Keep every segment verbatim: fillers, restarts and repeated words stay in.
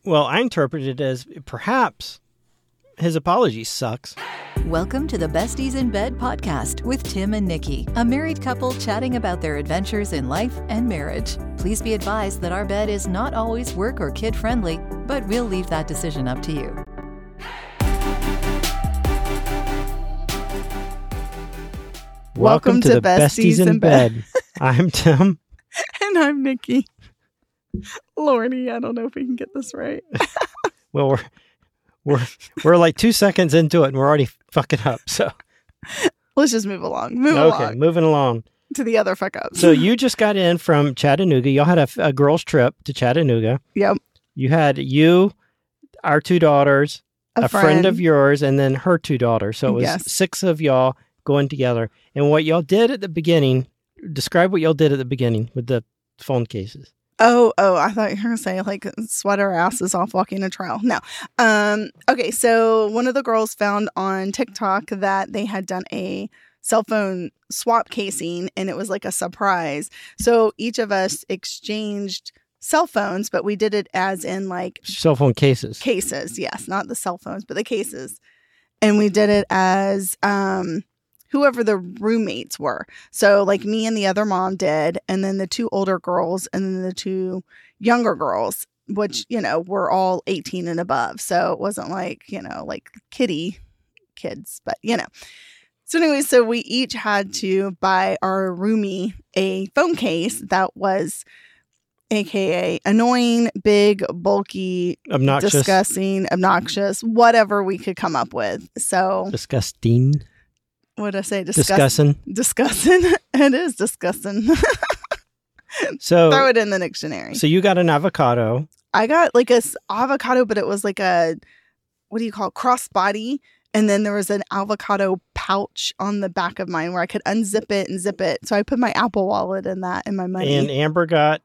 Well, I interpreted it as perhaps his apology sucks. Welcome to the Besties in Bed podcast with Tim and Nikki, a married couple chatting about their adventures in life and marriage. Please be advised that our bed is not always work or kid friendly, but we'll leave that decision up to you. Welcome, Welcome to, to the Besties, Besties in, in Bed. bed. I'm Tim. And I'm Nikki. Lordy, I don't know if we can get this right. Well, we're we're we're like two seconds into it, and we're already fucking up. So let's just move along. Move okay, along. moving along to the other fuck ups. So you just got in from Chattanooga. Y'all had a, a girls' trip to Chattanooga. Yep. You had you, our two daughters, a, a friend. friend of yours, and then her two daughters. So it was yes. six of y'all going together. And what y'all did at the beginning, describe what y'all did at the beginning with the phone cases. Oh, oh, I thought you were going to say, like, sweat our asses off walking a trail. No. Um, okay, so one of the girls found on TikTok that they had done a cell phone swap casing, and it was like a surprise. So each of us exchanged cell phones, but we did it as in, like... Cell phone cases. Cases, yes. Not the cell phones, but the cases. And we did it as... um. whoever the roommates were. So like me and the other mom did, and then the two older girls and then the two younger girls, which, you know, were all eighteen and above. So it wasn't like, you know, like kiddie kids, but you know. So anyway, so we each had to buy our roomie a phone case that was A K A annoying, big, bulky, obnoxious, disgusting, obnoxious, whatever we could come up with. So disgusting. What did I say? Disgust- discussing. Discussing. It is disgusting. So throw it in the dictionary. So you got an avocado. I got like a s- avocado, but it was like a, what do you call it? Crossbody. And then there was an avocado pouch on the back of mine where I could unzip it and zip it. So I put my Apple Wallet in that and my money. And Amber got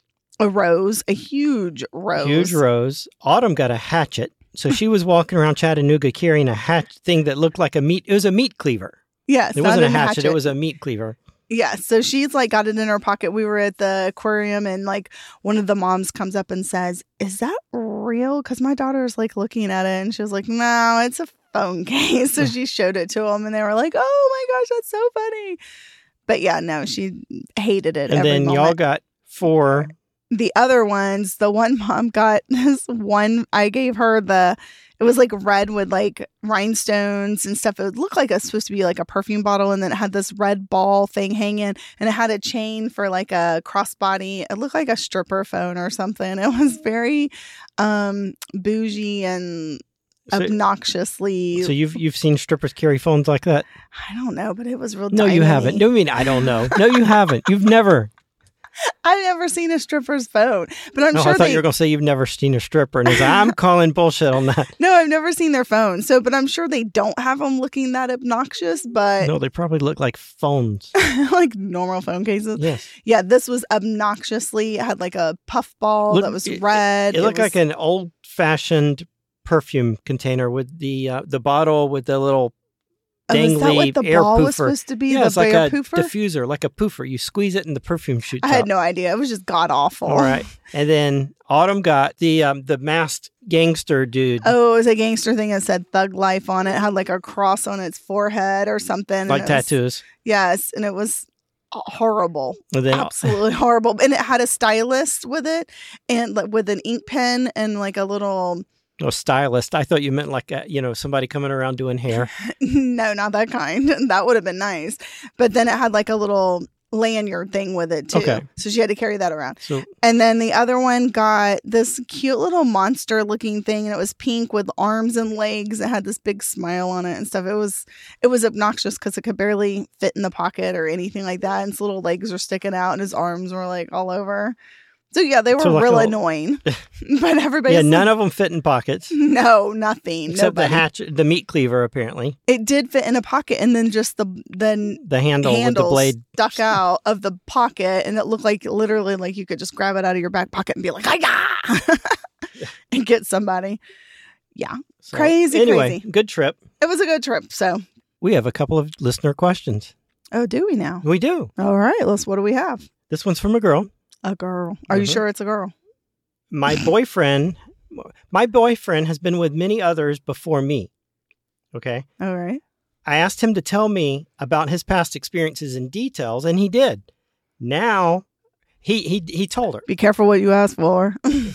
a rose, a huge rose. Huge rose. Autumn got a hatchet. So she was walking around Chattanooga carrying a hatch thing that looked like a meat. It was a meat cleaver. Yes. It wasn't a hatchet, hatchet. It was a meat cleaver. Yes. So she's like got it in her pocket. We were at the aquarium and like one of the moms comes up and says, "Is that real?" Because my daughter's like looking at it and she was like, "No, it's a phone case." So she showed it to them and they were like, "Oh my gosh, that's so funny." But yeah, no, she hated it. And every then moment. Y'all got four. The other ones, the one mom got this one, I gave her the, it was like red with like rhinestones and stuff. It would look like it was supposed to be like a perfume bottle. And then it had this red ball thing hanging and it had a chain for like a crossbody. It looked like a stripper phone or something. It was very um, bougie and so, obnoxiously. So you've you've seen strippers carry phones like that? I don't know, but it was real No, you haven't. No, I mean, I don't know. No, you haven't. You've never. I've never seen a stripper's phone, but I'm no, sure I thought they... you were going to say you've never seen a stripper. And like, I'm calling bullshit on that. No, I've never seen their phone. So, but I'm sure they don't have them looking that obnoxious, but... No, they probably look like phones. Like normal phone cases? Yes. Yeah, this was obnoxiously, had like a puff ball look, that was red. It, it looked it like was... an old-fashioned perfume container with the uh, the bottle with the little... Oh, is that what the air ball poofer. was supposed to be? Yeah, the it's like air a poofer? diffuser, like a poofer. You squeeze it and the perfume shoots I had out. no idea. It was just god awful. All right. And then Autumn got the um, the masked gangster dude. Oh, it was a gangster thing that said Thug Life on it. It had like a cross on its forehead or something. Like tattoos. Was, yes. And it was horrible. And then, absolutely horrible. And it had a stylist with it and like with an ink pen and like a little... Oh, stylist. I thought you meant like, a, you know, somebody coming around doing hair. No, not that kind. That would have been nice. But then it had like a little lanyard thing with it too. Okay. So she had to carry that around. So, and then the other one got this cute little monster looking thing and it was pink with arms and legs. It had this big smile on it and stuff. It was it was obnoxious because it could barely fit in the pocket or anything like that. And his little legs were sticking out and his arms were like all over. So yeah, they were so like real a, annoying, but everybody. Yeah, none of them fit in pockets. No, nothing. Except nobody. the hatch, the meat cleaver. Apparently, it did fit in a pocket, and then just the then the handle with the blade stuck out of the pocket, and it looked like literally like you could just grab it out of your back pocket and be like, "Hiya!" and get somebody. Yeah, so, crazy, anyway, crazy. Good trip. It was a good trip. So we have a couple of listener questions. Oh, do we now? We do. All right, let's. What do we have? This one's from a girl. A girl. Are mm-hmm. you sure it's a girl? My boyfriend My boyfriend has been with many others before me. Okay. All right. I asked him to tell me about his past experiences in details, and he did. Now, he he he told her. Be careful what you ask for.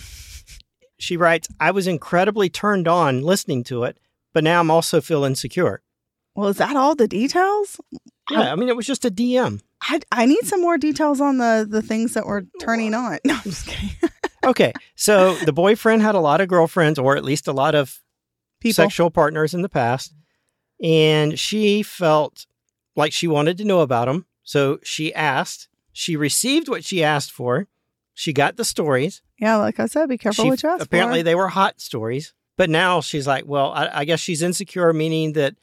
She writes, I was incredibly turned on listening to it, but now I'm also feel insecure. Well, is that all the details? Yeah, I mean, it was just a D M. I, I need some more details on the, the things that were turning on. No, I'm just kidding. Okay, so the boyfriend had a lot of girlfriends, or at least a lot of People. sexual partners in the past. And she felt like she wanted to know about them. So she asked. She received what she asked for. She got the stories. Yeah, like I said, be careful She- what you ask apparently for. they were hot stories. But now she's like, well, I, I guess she's insecure, meaning that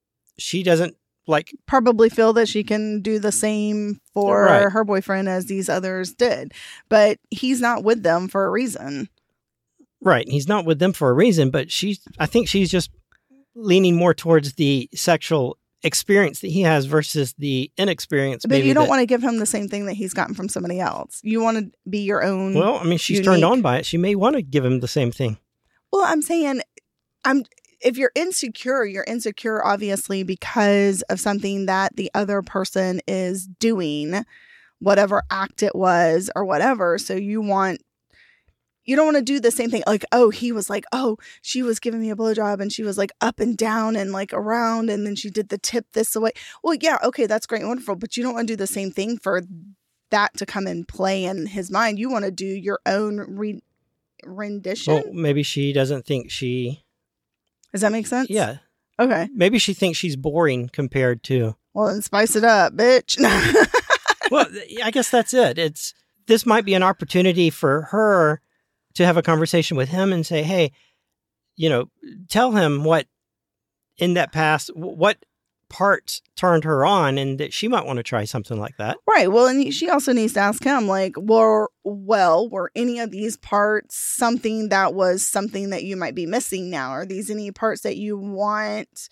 she doesn't like, Probably feel that she can do the same for Right. her boyfriend as these others did. But he's not with them for a reason. right. He's not with them for a reason, but she's, I think she's just leaning more towards the sexual experience that he has versus the inexperience. But maybe you don't that- want to give him the same thing that he's gotten from somebody else. You want to be your own. Well, I mean, she's turned unique. on by it. She may want to give him the same thing. Well, I'm saying, I'm if you're insecure, you're insecure obviously because of something that the other person is doing, whatever act it was or whatever. So you want, you don't want to do the same thing. Like, oh, he was like, oh, she was giving me a blowjob and she was like up and down and like around and then she did the tip this way. Well, yeah, okay, that's great and wonderful, but you don't want to do the same thing for that to come and play in his mind. You want to do your own re- rendition. Well, maybe she doesn't think she, Does that make sense? yeah, Okay. maybe she thinks she's boring compared to, Well, then spice it up, bitch. well, th- I guess that's it. It's, this might be an opportunity for her to have a conversation with him and say, hey, you know, tell him what in that past, wh- what parts turned her on and that she might want to try something like that. Right. Well, and she also needs to ask him, like, were, well, were any of these parts something that was something that you might be missing now? Are these any parts that you want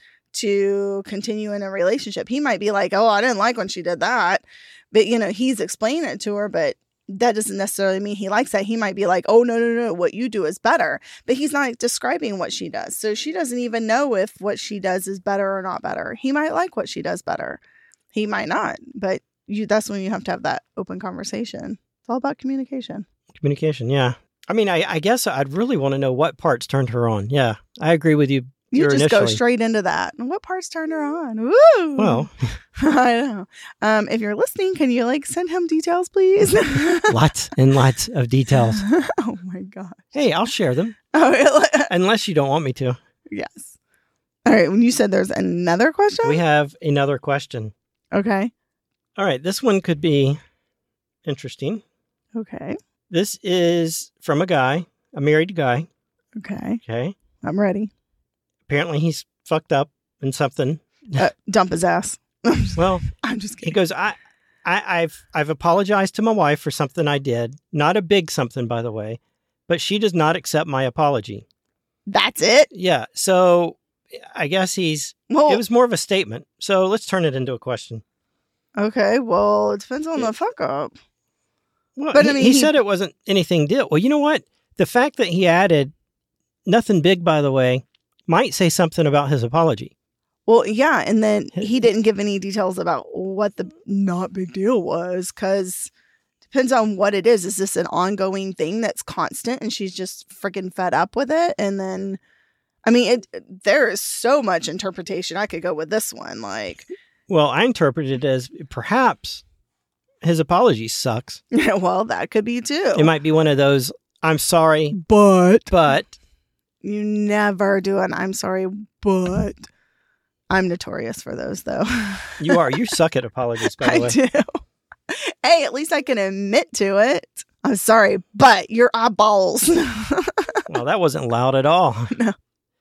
to continue in a relationship? He might be like, oh, I didn't like when she did that. But, you know, he's explaining it to her, but that doesn't necessarily mean he likes that. He might be like, oh, no, no, no, what you do is better. But he's not describing what she does. So she doesn't even know if what she does is better or not better. He might like what she does better. He might not. But you that's when you have to have that open conversation. It's all about communication. Communication, yeah. I mean, I, I guess I'd really want to know what parts turned her on. Yeah, I agree with you. You You're just go initially- straight into that. And what parts turned her on? Woo! Well, I know. Um, if you're listening, can you like send him details, please? lots and lots of details. Oh my god. Hey, I'll share them Oh, really? unless you don't want me to. Yes. All right. When you said there's another question, We have another question. okay. All right, this one could be interesting. Okay. This is from a guy, a married guy. Okay. Okay. I'm ready. Apparently he's fucked up in something. Uh, dump his ass. Well, I'm just he kidding. goes, I, I, I've, I've apologized to my wife for something I did. Not a big something, by the way, but she does not accept my apology. That's it. Yeah. So I guess he's, Well, it was more of a statement. So let's turn it into a question. okay. Well, it depends on the fuck up. Well, But, he, I mean, he he- said it wasn't anything deal. Well, you know what? The fact that he added nothing big, by the way, might say something about his apology. Well, yeah, and then he didn't give any details about what the not big deal was, because depends on what it is. Is this an ongoing thing that's constant, and she's just freaking fed up with it? And then, I mean, it there is so much interpretation I could go with this one. Like, Well, I interpret it as perhaps his apology sucks. well, that could be too. It might be one of those, I'm sorry, but but you never do an I'm sorry, but I'm notorious for those, though. you are. You suck at apologies, by the I way. do. Hey, at least I can admit to it. I'm sorry, but your eyeballs. Well, that wasn't loud at all. No.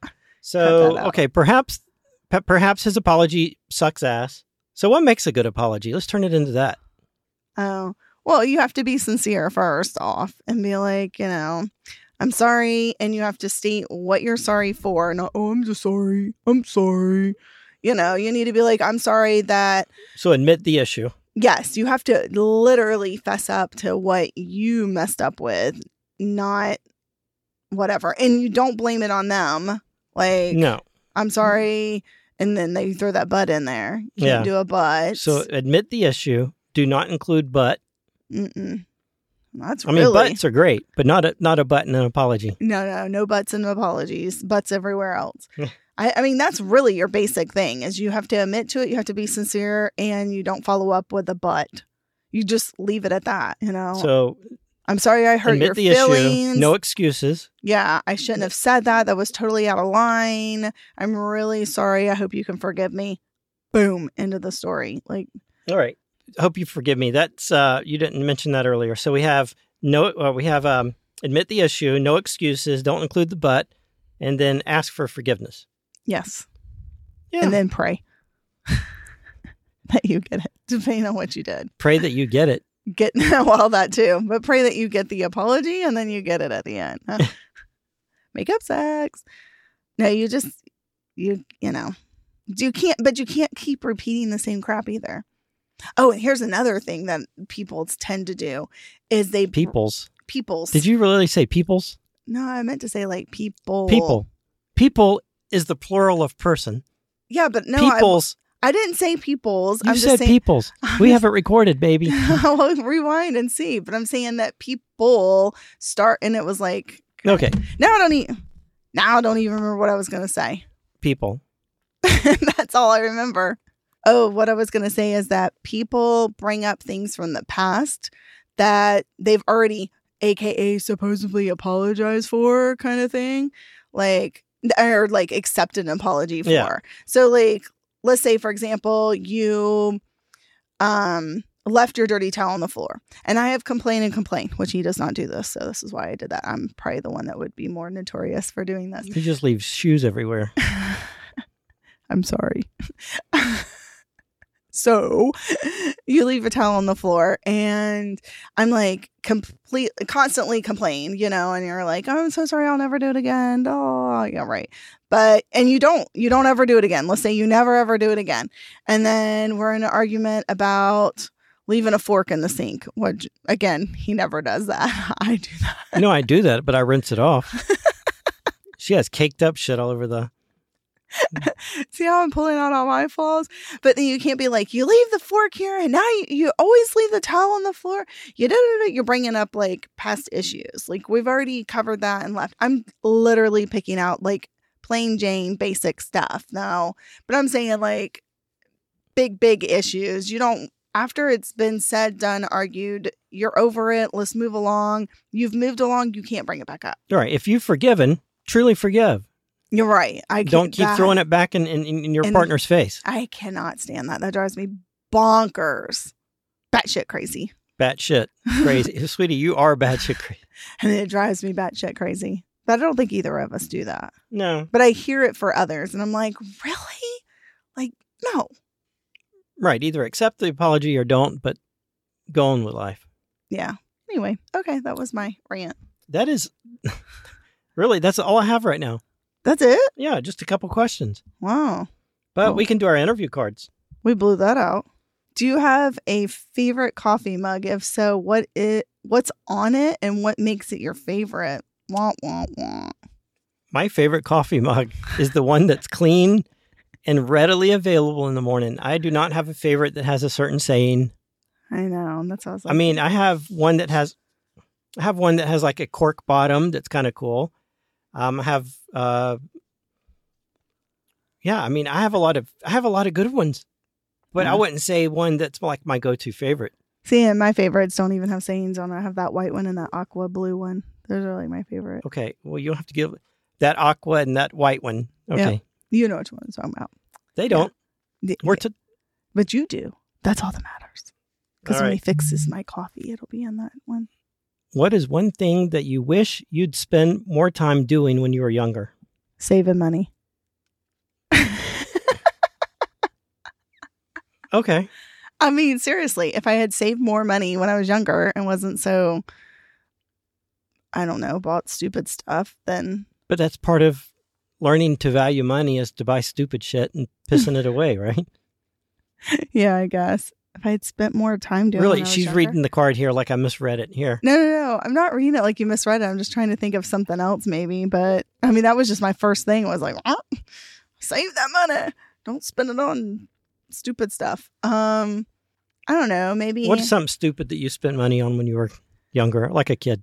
So, Cut that out. okay, perhaps pe- perhaps his apology sucks ass. So what makes a good apology? Let's turn it into that. Oh, well, you have to be sincere first off and be like, you know, I'm sorry. And you have to state what you're sorry for. Not, oh, I'm just sorry. I'm sorry. You know, you need to be like, I'm sorry that, So admit the issue. yes, you have to literally fess up to what you messed up with, not whatever. And you don't blame it on them. Like, No. I'm sorry. And then they throw that but in there. You Yeah. can't do a but. So admit the issue. Do not include but. Mm-mm. That's I mean, really... buts are great, but not a, not a but and an apology. No, no, no buts and apologies. Buts everywhere else. I, I mean, that's really your basic thing is you have to admit to it. You have to be sincere and you don't follow up with a but. You just leave it at that, you know? So I'm sorry I hurt admit your the feelings. issue. No excuses. Yeah, I shouldn't have said that. That was totally out of line. I'm really sorry. I hope you can forgive me. Boom. End of the story. Like, All right. Hope you forgive me. That's uh, you didn't mention that earlier. So we have no. Uh, we have um, admit the issue. No excuses. Don't include the but, and then ask for forgiveness. yes. Yeah. And then pray that you get it, depending on what you did. Pray that you get it. Get well, that too, but pray that you get the apology and then you get it at the end. Huh? Make up sex. No, you just you you know you can't, but you can't keep repeating the same crap either. Oh, and here's another thing that people tend to do is they Peoples. peoples. Did you really say peoples? No, I meant to say like people. People. People is the plural of person. Yeah, but no, Peoples. I, I didn't say peoples. You I'm said just saying, peoples. We have it recorded, baby. I'll rewind and see. But I'm saying that people start, and it was like, Okay. now I don't even, now I don't even remember what I was going to say. People. That's all I remember. Oh, what I was going to say is that people bring up things from the past that they've already, A K A supposedly apologized for, kind of thing. Like, or like accepted an apology for. Yeah. So like, let's say, for example, you um left your dirty towel on the floor, and I have complained and complained, which he does not do this. So this is why I did that. I'm probably the one that would be more notorious for doing this. You just leave shoes everywhere. I'm sorry. So you leave a towel on the floor, and I'm like complete, constantly complain, you know, and you're like, oh, I'm so sorry. I'll never do it again. Oh, yeah, right. But, and you don't, you don't ever do it again. Let's say you never, ever do it again. And then we're in an argument about leaving a fork in the sink. Which, again, he never does that. I do that. You know, I do that, but I rinse it off. She has caked up shit all over the... See how I'm pulling out all my flaws? But then you can't be like, you leave the fork here and now you, you always leave the towel on the floor. You do You're bringing up like past issues. Like we've already covered that and left. I'm literally picking out like plain Jane basic stuff now. But I'm saying like big, big issues. You don't, after it's been said, done, argued, you're over it. Let's move along. You've moved along. You can't bring it back up. All right. If you've forgiven, truly forgive. You're right. I can't, Don't keep that, throwing it back in, in, in your and partner's face. I cannot stand that. That drives me bonkers. Batshit crazy. Batshit crazy. Sweetie, you are batshit crazy. And it drives me batshit crazy. But I don't think either of us do that. No. But I hear it for others. And I'm like, really? Like, no. Right. Either accept the apology or don't, but go on with life. Yeah. Anyway. Okay. That was my rant. That is... Really, that's all I have right now. That's it? Yeah, just a couple questions. Wow. But Oh. we can do our interview cards. We blew that out. Do you have a favorite coffee mug? If so, what it what's on it and what makes it your favorite? Wah, wah, wah. My favorite coffee mug is the one that's clean and readily available in the morning. I do not have a favorite that has a certain saying. I know. That's what I was like. I mean, I have one that has, I have one that has like a cork bottom that's kind of cool. Um, I have, uh, yeah, I mean, I have a lot of, I have a lot of good ones, but Yeah. I wouldn't say one that's like my go-to favorite. See, and my favorites don't even have sayings on it. I have that white one and that aqua blue one. Those are like my favorite. Okay, well, you'll have to give that aqua and that white one. Okay, You know which one I'm talking about. they don't. Yeah. We're to, But you do. That's all that matters. Because All when he right. fixes my coffee, it'll be in that one. what is one thing that you wish you'd spend more time doing when you were younger? Saving money. Okay. I mean, seriously, if I had saved more money when I was younger and wasn't so, I don't know, bought stupid stuff, then But that's part of learning to value money is to buy stupid shit and pissing it away, right? yeah, I guess. if I'd spent more time doing it. Really, when I was she's younger. reading the card here like I misread it. Here. No, no, no. I'm not reading it like you misread it. I'm just trying to think of something else maybe. But I mean, that was just my first thing. It was like, oh, save that money. Don't spend it on stupid stuff. Um, I don't know. Maybe. What's something stupid that you spent money on when you were younger, like a kid?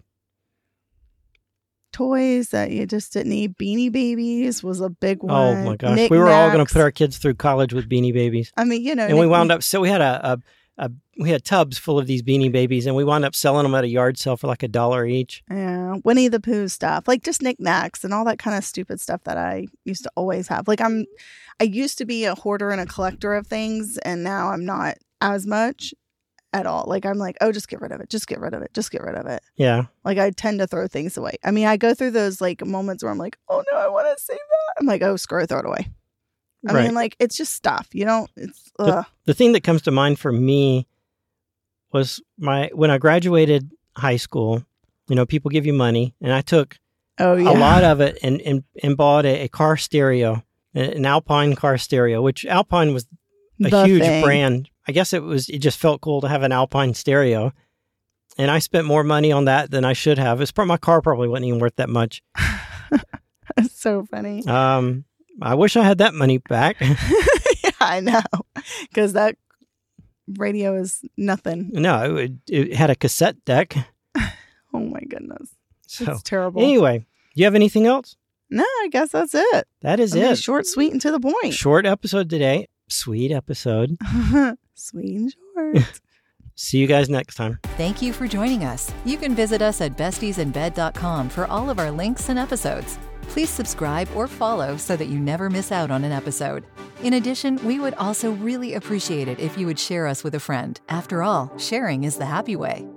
Toys that you just didn't need. Beanie Babies was a big one. Oh my gosh, we were all going to put our kids through college with Beanie Babies. I mean, you know, and we wound up. So we had a, a, a we had tubs full of these Beanie Babies, and we wound up selling them at a yard sale for like a dollar each. Yeah, Winnie the Pooh stuff, like just knickknacks and all that kind of stupid stuff that I used to always have. Like I'm, I used to be a hoarder and a collector of things, and now I'm not as much at all. Like I'm like, oh, just get rid of it, just get rid of it, just get rid of it. Yeah. Like I tend to throw things away. I mean, I go through those like moments where I'm like, oh no, I want to save that. I'm like, oh, screw it, throw it away. I right. mean, like it's just stuff, you know. It's ugh. The, the thing that comes to mind for me was my when I graduated high school. You know, people give you money, and I took oh yeah a lot of it and and, and bought a, a car stereo, an Alpine car stereo, which Alpine was a The huge thing. brand. I guess it was. It just felt cool to have an Alpine stereo, and I spent more money on that than I should have. It's probably, my car probably wasn't even worth that much. It's so funny. Um, I wish I had that money back. Yeah, I know, because that radio is nothing. No, it, it had a cassette deck. Oh my goodness, So it's terrible. anyway, do you have anything else? No, I guess that's it. That is I mean, it. short, sweet, and to the point. Short episode today. Sweet episode. Sweet and short. See you guys next time. Thank you for joining us. You can visit us at besties in bed dot com for all of our links and episodes. Please subscribe or follow so that you never miss out on an episode. In addition, we would also really appreciate it if you would share us with a friend. After all, sharing is the happy way.